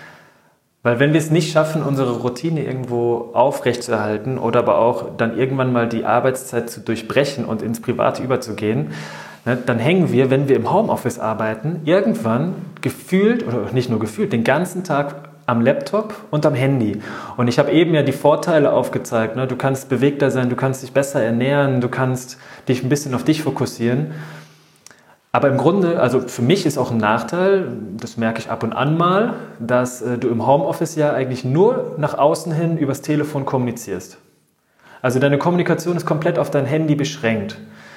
Weil wenn wir es nicht schaffen, unsere Routine irgendwo aufrechtzuerhalten oder aber auch dann irgendwann mal die Arbeitszeit zu durchbrechen und ins Private überzugehen, ne, dann hängen wir, wenn wir im Homeoffice arbeiten, irgendwann gefühlt, oder nicht nur gefühlt, den ganzen Tag am Laptop und am Handy. Und ich habe eben ja die Vorteile aufgezeigt. Ne? Du kannst bewegter sein, du kannst dich besser ernähren, du kannst dich ein bisschen auf dich fokussieren. Aber im Grunde, also für mich ist auch ein Nachteil, das merke ich ab und an mal, dass äh, du im Homeoffice ja eigentlich nur nach außen hin übers Telefon kommunizierst. Also deine Kommunikation ist komplett auf dein Handy beschränkt.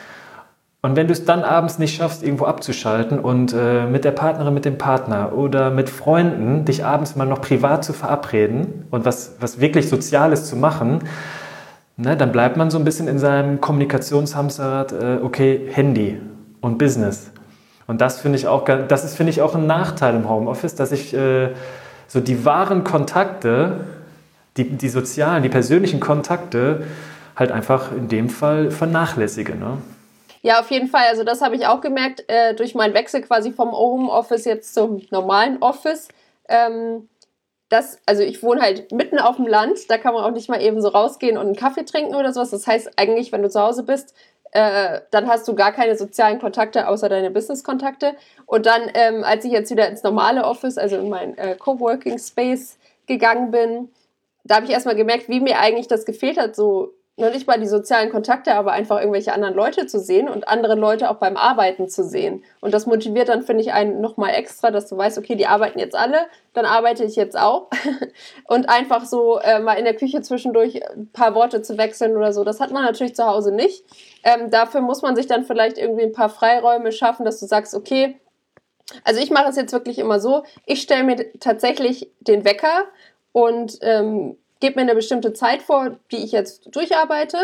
Und wenn du es dann abends nicht schaffst, irgendwo abzuschalten und äh, mit der Partnerin, mit dem Partner oder mit Freunden dich abends mal noch privat zu verabreden und was, was wirklich Soziales zu machen, ne, dann bleibt man so ein bisschen in seinem Kommunikationshamsterrad, äh, okay, Handy und Business. Und das finde ich auch, das ist, finde ich, auch ein Nachteil im Homeoffice, dass ich äh, so die wahren Kontakte, die, die sozialen, die persönlichen Kontakte halt einfach in dem Fall vernachlässige. Ne? Ja, auf jeden Fall. Also das habe ich auch gemerkt, äh, durch meinen Wechsel quasi vom Homeoffice jetzt zum normalen Office. Ähm, das, also ich wohne halt mitten auf dem Land, da kann man auch nicht mal eben so rausgehen und einen Kaffee trinken oder sowas. Das heißt eigentlich, wenn du zu Hause bist, Äh, dann hast du gar keine sozialen Kontakte, außer deine Business-Kontakte. Und dann, ähm, als ich jetzt wieder ins normale Office, also in mein äh, Coworking-Space gegangen bin, da habe ich erstmal gemerkt, wie mir eigentlich das gefehlt hat, so noch nicht mal die sozialen Kontakte, aber einfach irgendwelche anderen Leute zu sehen und andere Leute auch beim Arbeiten zu sehen. Und das motiviert dann, finde ich, einen nochmal extra, dass du weißt, okay, die arbeiten jetzt alle, dann arbeite ich jetzt auch. Und einfach so äh, mal in der Küche zwischendurch ein paar Worte zu wechseln oder so, das hat man natürlich zu Hause nicht. Ähm, dafür muss man sich dann vielleicht irgendwie ein paar Freiräume schaffen, dass du sagst, okay, also ich mache es jetzt wirklich immer so, ich stelle mir tatsächlich den Wecker und ähm, gebe mir eine bestimmte Zeit vor, die ich jetzt durcharbeite.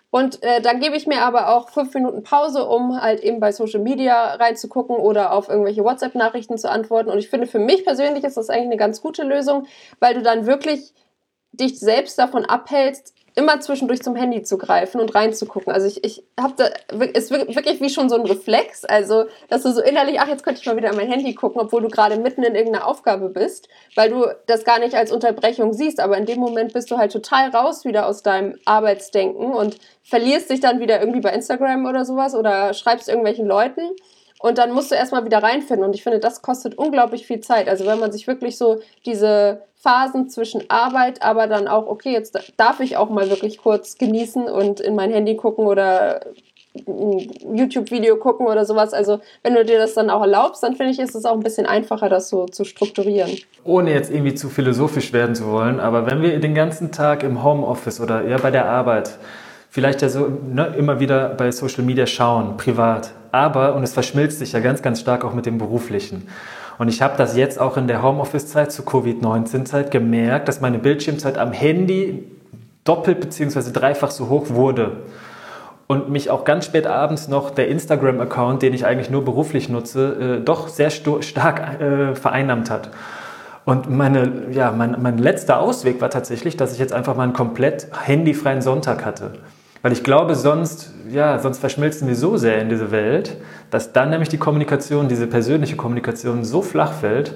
Und äh, dann gebe ich mir aber auch fünf Minuten Pause, um halt eben bei Social Media reinzugucken oder auf irgendwelche WhatsApp-Nachrichten zu antworten. Und ich finde, für mich persönlich ist das eigentlich eine ganz gute Lösung, weil du dann wirklich dich selbst davon abhältst, immer zwischendurch zum Handy zu greifen und reinzugucken. Also ich, ich habe da, ist wirklich wie schon so ein Reflex, also dass du so innerlich, ach, jetzt könnte ich mal wieder an mein Handy gucken, obwohl du gerade mitten in irgendeiner Aufgabe bist, weil du das gar nicht als Unterbrechung siehst, aber in dem Moment bist du halt total raus wieder aus deinem Arbeitsdenken und verlierst dich dann wieder irgendwie bei Instagram oder sowas oder schreibst irgendwelchen Leuten. Und dann musst du erstmal wieder reinfinden. Und ich finde, das kostet unglaublich viel Zeit. Also wenn man sich wirklich so diese Phasen zwischen Arbeit, aber dann auch, okay, jetzt darf ich auch mal wirklich kurz genießen und in mein Handy gucken oder ein YouTube-Video gucken oder sowas. Also wenn du dir das dann auch erlaubst, dann finde ich, ist es auch ein bisschen einfacher, das so zu strukturieren. Ohne jetzt irgendwie zu philosophisch werden zu wollen, aber wenn wir den ganzen Tag im Homeoffice oder ja bei der Arbeit vielleicht ja so ne, immer wieder bei Social Media schauen, privat. Aber, und es verschmilzt sich ja ganz, ganz stark auch mit dem Beruflichen. Und ich habe das jetzt auch in der Homeoffice-Zeit zur Covid neunzehn-Zeit gemerkt, dass meine Bildschirmzeit am Handy doppelt bzw. dreifach so hoch wurde. Und mich auch ganz spät abends noch der Instagram-Account, den ich eigentlich nur beruflich nutze, äh, doch sehr sto- stark äh, vereinnahmt hat. Und meine, ja, mein, mein letzter Ausweg war tatsächlich, dass ich jetzt einfach mal einen komplett handyfreien Sonntag hatte. Weil ich glaube, sonst, ja, sonst verschmilzen wir so sehr in diese Welt, dass dann nämlich die Kommunikation, diese persönliche Kommunikation so flach fällt.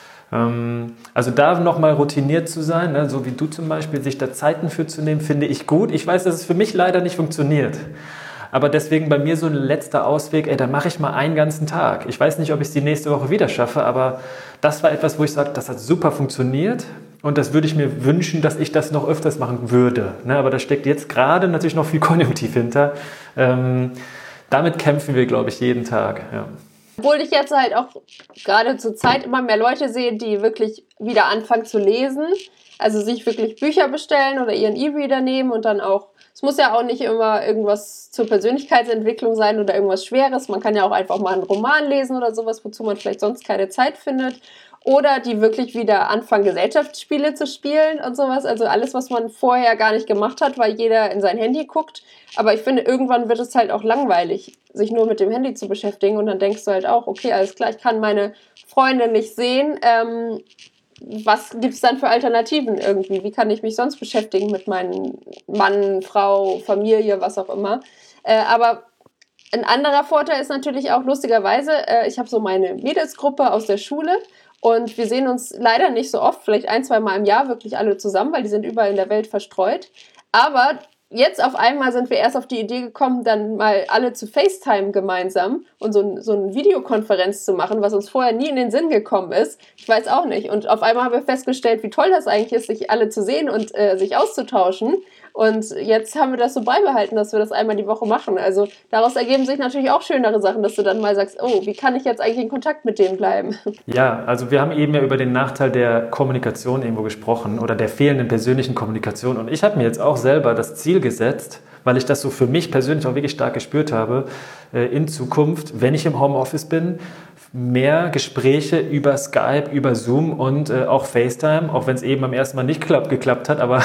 Ähm, also da nochmal routiniert zu sein, ne, so wie du zum Beispiel, sich da Zeiten für zu nehmen, finde ich gut. Ich weiß, dass es für mich leider nicht funktioniert. Aber deswegen bei mir so ein letzter Ausweg, ey, dann mache ich mal einen ganzen Tag. Ich weiß nicht, ob ich es die nächste Woche wieder schaffe, aber das war etwas, wo ich sage, das hat super funktioniert. Und das würde ich mir wünschen, dass ich das noch öfters machen würde. Ne, aber da steckt jetzt gerade natürlich noch viel Konjunktiv hinter. Ähm, damit kämpfen wir, glaube ich, jeden Tag. Ja. Obwohl ich jetzt halt auch gerade zur Zeit immer mehr Leute sehe, die wirklich wieder anfangen zu lesen. Also sich wirklich Bücher bestellen oder ihren E-Reader nehmen und dann auch, es muss ja auch nicht immer irgendwas zur Persönlichkeitsentwicklung sein oder irgendwas Schweres. Man kann ja auch einfach mal einen Roman lesen oder sowas, wozu man vielleicht sonst keine Zeit findet. Oder die wirklich wieder anfangen, Gesellschaftsspiele zu spielen und sowas. Also alles, was man vorher gar nicht gemacht hat, weil jeder in sein Handy guckt. Aber ich finde, irgendwann wird es halt auch langweilig, sich nur mit dem Handy zu beschäftigen. Und dann denkst du halt auch, okay, alles klar, ich kann meine Freunde nicht sehen. Ähm, was gibt es dann für Alternativen irgendwie? Wie kann ich mich sonst beschäftigen mit meinem Mann, Frau, Familie, was auch immer? Äh, aber ein anderer Vorteil ist natürlich auch lustigerweise, äh, ich habe so meine Mädelsgruppe aus der Schule. Und wir sehen uns leider nicht so oft, vielleicht ein, zwei Mal im Jahr wirklich alle zusammen, weil die sind überall in der Welt verstreut. Aber jetzt auf einmal sind wir erst auf die Idee gekommen, dann mal alle zu FaceTime gemeinsam und so, so eine Videokonferenz zu machen, was uns vorher nie in den Sinn gekommen ist. Ich weiß auch nicht. Und auf einmal haben wir festgestellt, wie toll das eigentlich ist, sich alle zu sehen und äh, sich auszutauschen. Und jetzt haben wir das so beibehalten, dass wir das einmal die Woche machen. Also daraus ergeben sich natürlich auch schönere Sachen, dass du dann mal sagst, oh, wie kann ich jetzt eigentlich in Kontakt mit denen bleiben? Ja, also wir haben eben ja über den Nachteil der Kommunikation irgendwo gesprochen oder der fehlenden persönlichen Kommunikation. Und ich habe mir jetzt auch selber das Ziel gesetzt, weil ich das so für mich persönlich auch wirklich stark gespürt habe, in Zukunft, wenn ich im Homeoffice bin, mehr Gespräche über Skype, über Zoom und auch FaceTime, auch wenn es eben am ersten Mal nicht geklappt hat, aber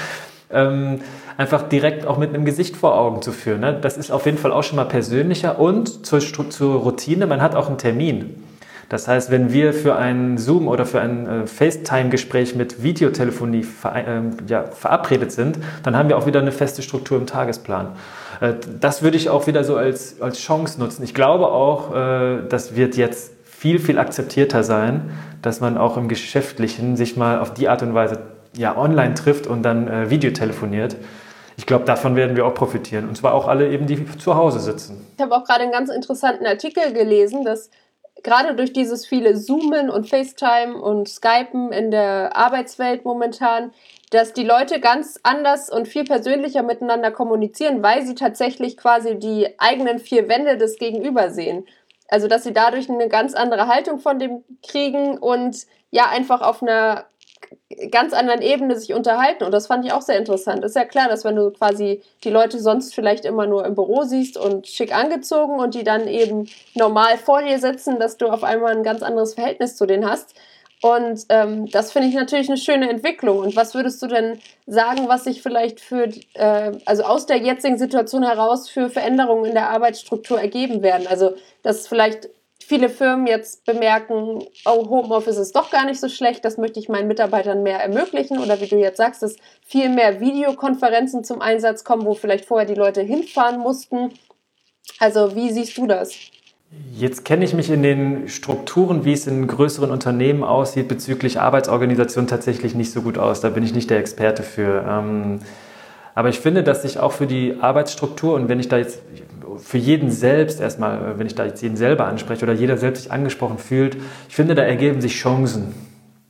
Ähm, einfach direkt auch mit einem Gesicht vor Augen zu führen. Ne? Das ist auf jeden Fall auch schon mal persönlicher und zur, zur Routine, man hat auch einen Termin. Das heißt, wenn wir für ein Zoom oder für ein äh, FaceTime-Gespräch mit Videotelefonie ver, äh, ja, verabredet sind, dann haben wir auch wieder eine feste Struktur im Tagesplan. Äh, das würde ich auch wieder so als, als Chance nutzen. Ich glaube auch, äh, das wird jetzt viel, viel akzeptierter sein, dass man auch im Geschäftlichen sich mal auf die Art und Weise ja, online trifft und dann äh, Videotelefoniert. Ich glaube, davon werden wir auch profitieren. Und zwar auch alle eben, die zu Hause sitzen. Ich habe auch gerade einen ganz interessanten Artikel gelesen, dass gerade durch dieses viele Zoomen und FaceTime und Skypen in der Arbeitswelt momentan, dass die Leute ganz anders und viel persönlicher miteinander kommunizieren, weil sie tatsächlich quasi die eigenen vier Wände des Gegenüber sehen. Also, dass sie dadurch eine ganz andere Haltung von dem kriegen und ja, einfach auf einer ganz anderen Ebene sich unterhalten. Und das fand ich auch sehr interessant. Ist ja klar, dass wenn du quasi die Leute sonst vielleicht immer nur im Büro siehst und schick angezogen und die dann eben normal vor dir sitzen, dass du auf einmal ein ganz anderes Verhältnis zu denen hast. Und ähm, das finde ich natürlich eine schöne Entwicklung. Und was würdest du denn sagen, was sich vielleicht für, äh, also aus der jetzigen Situation heraus für Veränderungen in der Arbeitsstruktur ergeben werden? Also, dass vielleicht viele Firmen jetzt bemerken, oh, Homeoffice ist doch gar nicht so schlecht, das möchte ich meinen Mitarbeitern mehr ermöglichen. Oder wie du jetzt sagst, dass viel mehr Videokonferenzen zum Einsatz kommen, wo vielleicht vorher die Leute hinfahren mussten. Also, wie siehst du das? Jetzt kenne ich mich in den Strukturen, wie es in größeren Unternehmen aussieht, bezüglich Arbeitsorganisation tatsächlich nicht so gut aus. Da bin ich nicht der Experte für. Aber ich finde, dass sich auch für die Arbeitsstruktur und wenn ich da jetzt für jeden selbst erstmal, wenn ich da jetzt jeden selber anspreche oder jeder selbst sich angesprochen fühlt, ich finde, da ergeben sich Chancen.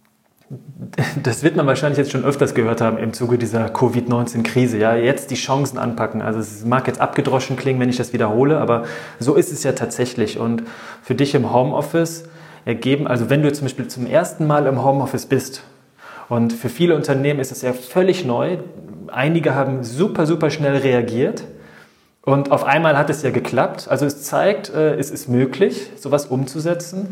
Das wird man wahrscheinlich jetzt schon öfters gehört haben im Zuge dieser Covid neunzehn Krise. Ja, jetzt die Chancen anpacken. Also es mag jetzt abgedroschen klingen, wenn ich das wiederhole, aber so ist es ja tatsächlich. Und für dich im Homeoffice ergeben, also wenn du zum Beispiel zum ersten Mal im Homeoffice bist und für viele Unternehmen ist es ja völlig neu. Einige haben super, super schnell reagiert und auf einmal hat es ja geklappt. Also es zeigt, es ist möglich, sowas umzusetzen.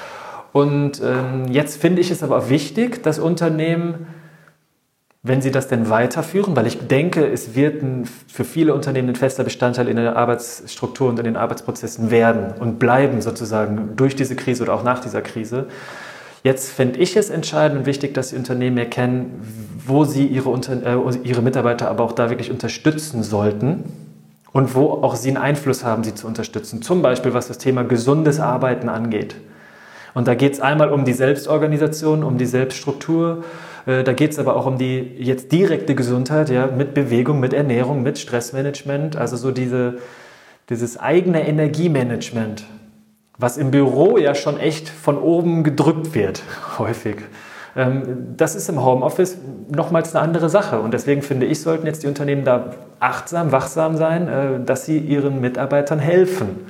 Und ähm, jetzt finde ich es aber auch wichtig, dass Unternehmen, wenn sie das denn weiterführen, weil ich denke, es wird ein, für viele Unternehmen ein fester Bestandteil in der Arbeitsstruktur und in den Arbeitsprozessen werden und bleiben sozusagen durch diese Krise oder auch nach dieser Krise. Jetzt finde ich es entscheidend und wichtig, dass die Unternehmen erkennen, wo sie ihre, äh, ihre Mitarbeiter aber auch da wirklich unterstützen sollten und wo auch sie einen Einfluss haben, sie zu unterstützen. Zum Beispiel, was das Thema gesundes Arbeiten angeht. Und da geht es einmal um die Selbstorganisation, um die Selbststruktur. Äh, da geht es aber auch um die jetzt direkte Gesundheit, ja, mit Bewegung, mit Ernährung, mit Stressmanagement. Also so diese, dieses eigene Energiemanagement, was im Büro ja schon echt von oben gedrückt wird, häufig. Ähm, das ist im Homeoffice nochmals eine andere Sache. Und deswegen finde ich, sollten jetzt die Unternehmen da achtsam, wachsam sein, äh, dass sie ihren Mitarbeitern helfen.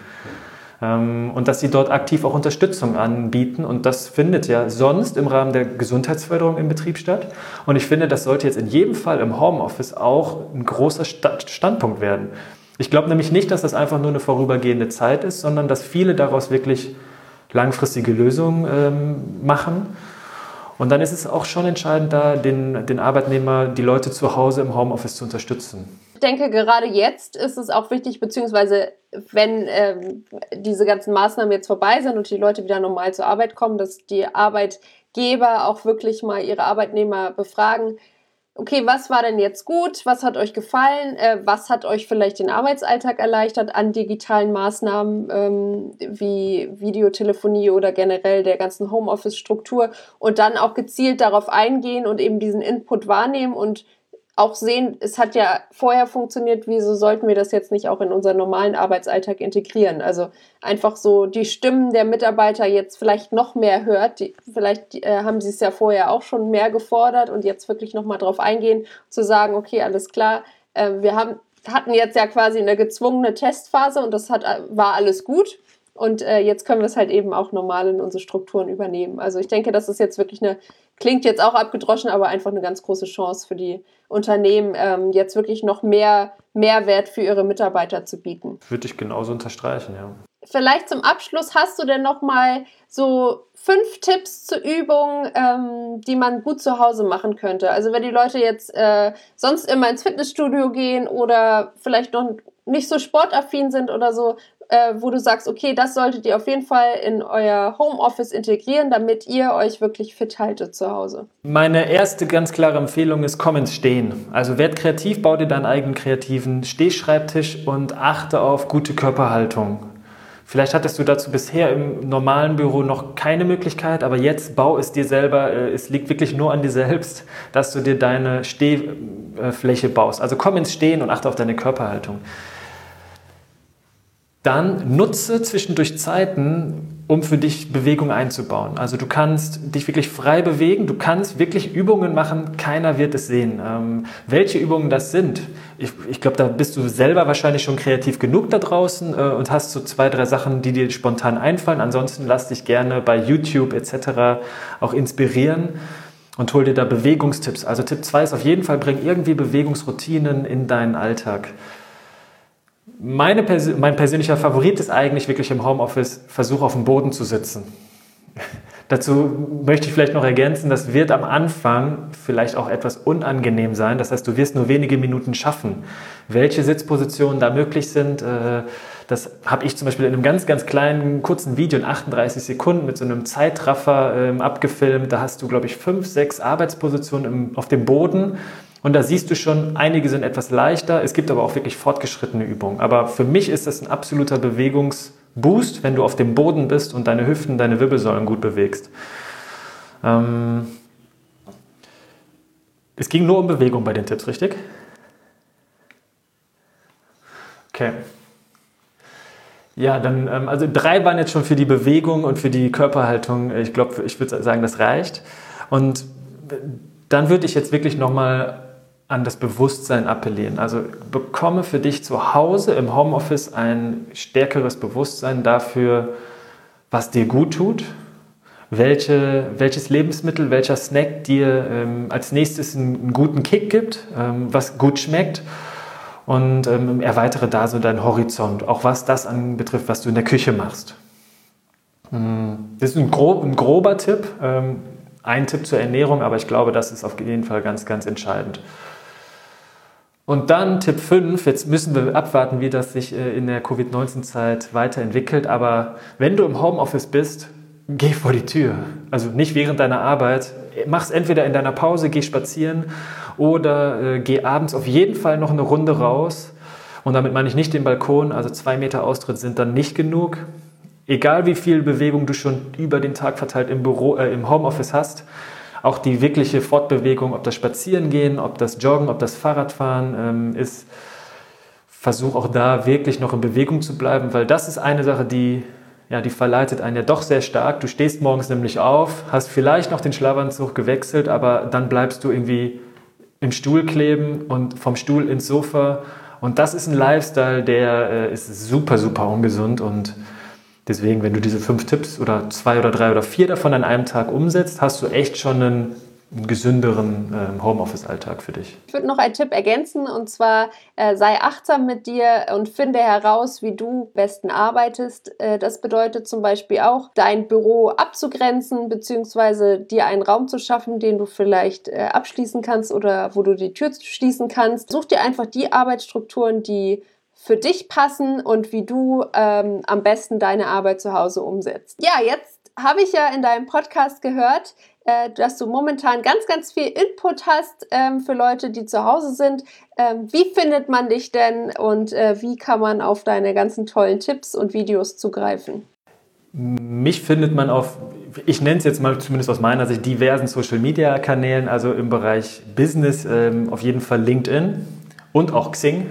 Und dass sie dort aktiv auch Unterstützung anbieten. Und das findet ja sonst im Rahmen der Gesundheitsförderung im Betrieb statt. Und ich finde, das sollte jetzt in jedem Fall im Homeoffice auch ein großer Standpunkt werden. Ich glaube nämlich nicht, dass das einfach nur eine vorübergehende Zeit ist, sondern dass viele daraus wirklich langfristige Lösungen ähm, machen. Und dann ist es auch schon entscheidend, da den, den Arbeitnehmer, die Leute zu Hause im Homeoffice zu unterstützen. Ich denke, gerade jetzt ist es auch wichtig, beziehungsweise wenn ähm, diese ganzen Maßnahmen jetzt vorbei sind und die Leute wieder normal zur Arbeit kommen, dass die Arbeitgeber auch wirklich mal ihre Arbeitnehmer befragen, okay, was war denn jetzt gut, was hat euch gefallen, äh, was hat euch vielleicht den Arbeitsalltag erleichtert an digitalen Maßnahmen ähm, wie Videotelefonie oder generell der ganzen Homeoffice-Struktur und dann auch gezielt darauf eingehen und eben diesen Input wahrnehmen und auch sehen, es hat ja vorher funktioniert, wieso sollten wir das jetzt nicht auch in unseren normalen Arbeitsalltag integrieren? Also einfach so die Stimmen der Mitarbeiter jetzt vielleicht noch mehr hört. Die, vielleicht äh, haben sie es ja vorher auch schon mehr gefordert und jetzt wirklich nochmal drauf eingehen, zu sagen, okay, alles klar, äh, wir haben, hatten jetzt ja quasi eine gezwungene Testphase und das hat, war alles gut. Und äh, jetzt können wir es halt eben auch normal in unsere Strukturen übernehmen. Also ich denke, das ist jetzt wirklich eine, klingt jetzt auch abgedroschen, aber einfach eine ganz große Chance für die Unternehmen, ähm, jetzt wirklich noch mehr Mehrwert für ihre Mitarbeiter zu bieten. Würde ich genauso unterstreichen, ja. Vielleicht zum Abschluss, hast du denn noch mal so fünf Tipps zur Übung, ähm, die man gut zu Hause machen könnte? Also wenn die Leute jetzt äh, sonst immer ins Fitnessstudio gehen oder vielleicht noch nicht so sportaffin sind oder so, äh, wo du sagst, okay, das solltet ihr auf jeden Fall in euer Homeoffice integrieren, damit ihr euch wirklich fit haltet zu Hause. Meine erste ganz klare Empfehlung ist, komm ins Stehen. Also werd kreativ, bau dir deinen eigenen kreativen Stehschreibtisch und achte auf gute Körperhaltung. Vielleicht hattest du dazu bisher im normalen Büro noch keine Möglichkeit, aber jetzt bau es dir selber. Es liegt wirklich nur an dir selbst, dass du dir deine Stehfläche baust. Also komm ins Stehen und achte auf deine Körperhaltung. Dann nutze zwischendurch Zeiten, um für dich Bewegung einzubauen. Also du kannst dich wirklich frei bewegen, du kannst wirklich Übungen machen, keiner wird es sehen. Ähm, welche Übungen das sind, ich, ich glaube, da bist du selber wahrscheinlich schon kreativ genug da draußen äh, und hast so zwei, drei Sachen, die dir spontan einfallen. Ansonsten lass dich gerne bei YouTube et cetera auch inspirieren und hol dir da Bewegungstipps. Also Tipp zwei ist auf jeden Fall, bring irgendwie Bewegungsroutinen in deinen Alltag. Meine Pers- mein persönlicher Favorit ist eigentlich wirklich im Homeoffice, Versuch auf dem Boden zu sitzen. Dazu möchte ich vielleicht noch ergänzen, das wird am Anfang vielleicht auch etwas unangenehm sein. Das heißt, du wirst nur wenige Minuten schaffen. Welche Sitzpositionen da möglich sind, das habe ich zum Beispiel in einem ganz, ganz kleinen, kurzen Video in achtunddreißig Sekunden mit so einem Zeitraffer abgefilmt. Da hast du, glaube ich, fünf, sechs Arbeitspositionen auf dem Boden. Und da siehst du schon, einige sind etwas leichter. Es gibt aber auch wirklich fortgeschrittene Übungen. Aber für mich ist das ein absoluter Bewegungsboost, wenn du auf dem Boden bist und deine Hüften, deine Wirbelsäulen gut bewegst. Ähm es ging nur um Bewegung bei den Tipps, richtig? Okay. Ja, dann, ähm, also drei waren jetzt schon für die Bewegung und für die Körperhaltung. Ich glaube, ich würde sagen, das reicht. Und dann würde ich jetzt wirklich nochmal an das Bewusstsein appellieren. Also bekomme für dich zu Hause im Homeoffice ein stärkeres Bewusstsein dafür, was dir gut tut, welche, welches Lebensmittel, welcher Snack dir ähm, als nächstes einen, einen guten Kick gibt, ähm, was gut schmeckt, und ähm, erweitere da so deinen Horizont, auch was das anbetrifft, was du in der Küche machst. Das ist ein, grob, ein grober Tipp, ähm, ein Tipp zur Ernährung, aber ich glaube, das ist auf jeden Fall ganz, ganz entscheidend. Und dann Tipp fünf, jetzt müssen wir abwarten, wie das sich in der Covid neunzehn Zeit weiterentwickelt, aber wenn du im Homeoffice bist, geh vor die Tür. Also nicht während deiner Arbeit, mach's entweder in deiner Pause, geh spazieren oder äh, geh abends auf jeden Fall noch eine Runde raus. Und damit meine ich nicht den Balkon, also zwei Meter Austritt sind dann nicht genug. Egal wie viel Bewegung du schon über den Tag verteilt im Büro, äh, im Homeoffice hast, auch die wirkliche Fortbewegung, ob das Spazierengehen, ob das Joggen, ob das Fahrradfahren ähm, ist, versuch auch da wirklich noch in Bewegung zu bleiben, weil das ist eine Sache, die, ja, die verleitet einen ja doch sehr stark. Du stehst morgens nämlich auf, hast vielleicht noch den Schlafanzug gewechselt, aber dann bleibst du irgendwie im Stuhl kleben und vom Stuhl ins Sofa. Und das ist ein Lifestyle, der äh, ist super, super ungesund. Und deswegen, wenn du diese fünf Tipps oder zwei oder drei oder vier davon an einem Tag umsetzt, hast du echt schon einen, einen gesünderen äh, Homeoffice-Alltag für dich. Ich würde noch einen Tipp ergänzen, und zwar äh, sei achtsam mit dir und finde heraus, wie du am besten arbeitest. Äh, das bedeutet zum Beispiel auch, dein Büro abzugrenzen, beziehungsweise dir einen Raum zu schaffen, den du vielleicht äh, abschließen kannst oder wo du die Tür schließen kannst. Such dir einfach die Arbeitsstrukturen, die für dich passen und wie du ähm, am besten deine Arbeit zu Hause umsetzt. Ja, jetzt habe ich ja in deinem Podcast gehört, äh, dass du momentan ganz, ganz viel Input hast ähm, für Leute, die zu Hause sind. Ähm, wie findet man dich denn und äh, wie kann man auf deine ganzen tollen Tipps und Videos zugreifen? Mich findet man auf, ich nenne es jetzt mal zumindest aus meiner Sicht, diversen Social-Media-Kanälen, also im Bereich Business, ähm, auf jeden Fall LinkedIn und auch Xing.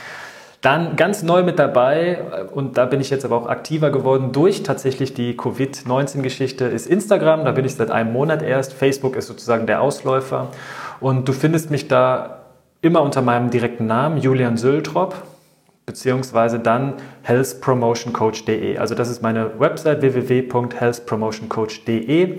Dann ganz neu mit dabei, und da bin ich jetzt aber auch aktiver geworden durch tatsächlich die Covid neunzehn Geschichte, ist Instagram. Da bin ich seit einem Monat erst. Facebook ist sozusagen der Ausläufer. Und du findest mich da immer unter meinem direkten Namen, Julian Söltrop, beziehungsweise dann health promotion coach punkt de. Also das ist meine Website w w w punkt health promotion coach punkt de.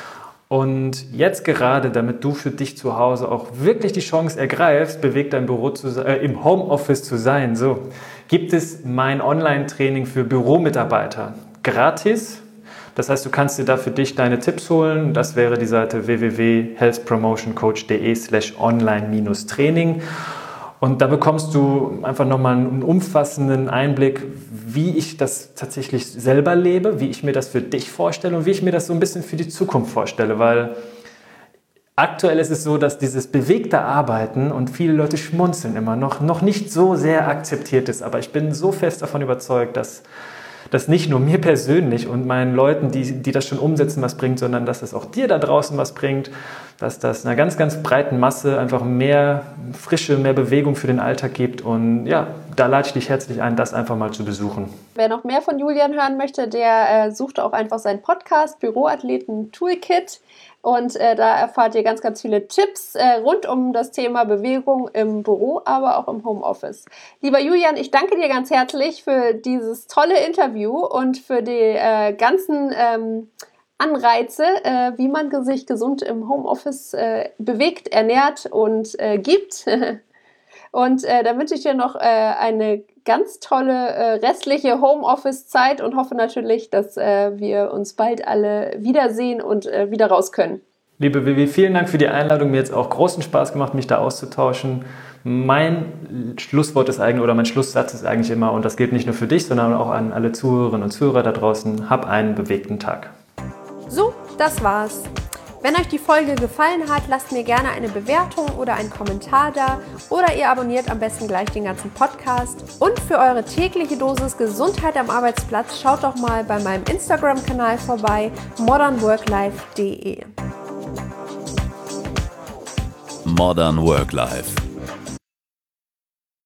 Und jetzt gerade, damit du für dich zu Hause auch wirklich die Chance ergreifst, bewegt dein Büro zu, äh, im Homeoffice zu sein, so, gibt es mein Online-Training für Büromitarbeiter. Gratis. Das heißt, du kannst dir da für dich deine Tipps holen. Das wäre die Seite w w w punkt health promotion coach punkt de slash online Training. Und da bekommst du einfach nochmal einen umfassenden Einblick, wie ich das tatsächlich selber lebe, wie ich mir das für dich vorstelle und wie ich mir das so ein bisschen für die Zukunft vorstelle. Weil aktuell ist es so, dass dieses bewegte Arbeiten, und viele Leute schmunzeln immer noch, noch nicht so sehr akzeptiert ist. Aber ich bin so fest davon überzeugt, dass das nicht nur mir persönlich und meinen Leuten, die, die das schon umsetzen, was bringt, sondern dass es auch dir da draußen was bringt, dass das einer ganz, ganz breiten Masse einfach mehr Frische, mehr Bewegung für den Alltag gibt. Und ja, da lade ich dich herzlich ein, das einfach mal zu besuchen. Wer noch mehr von Julian hören möchte, der äh, sucht auch einfach seinen Podcast Büroathleten Toolkit. Und äh, da erfahrt ihr ganz, ganz viele Tipps äh, rund um das Thema Bewegung im Büro, aber auch im Homeoffice. Lieber Julian, ich danke dir ganz herzlich für dieses tolle Interview und für die äh, ganzen ähm, Anreize, äh, wie man sich gesund im Homeoffice äh, bewegt, ernährt und äh, gibt. Und äh, dann wünsche ich dir noch äh, eine ganz tolle äh, restliche Homeoffice-Zeit und hoffe natürlich, dass äh, wir uns bald alle wiedersehen und äh, wieder raus können. Liebe Vivi, vielen Dank für die Einladung. Mir hat es auch großen Spaß gemacht, mich da auszutauschen. Mein Schlusswort ist eigentlich, oder mein Schlusssatz ist eigentlich immer, und das gilt nicht nur für dich, sondern auch an alle Zuhörerinnen und Zuhörer da draußen, hab einen bewegten Tag. So, das war's. Wenn euch die Folge gefallen hat, lasst mir gerne eine Bewertung oder einen Kommentar da oder ihr abonniert am besten gleich den ganzen Podcast. Und für eure tägliche Dosis Gesundheit am Arbeitsplatz schaut doch mal bei meinem Instagram-Kanal vorbei, modern work life punkt de. Modern Work Life.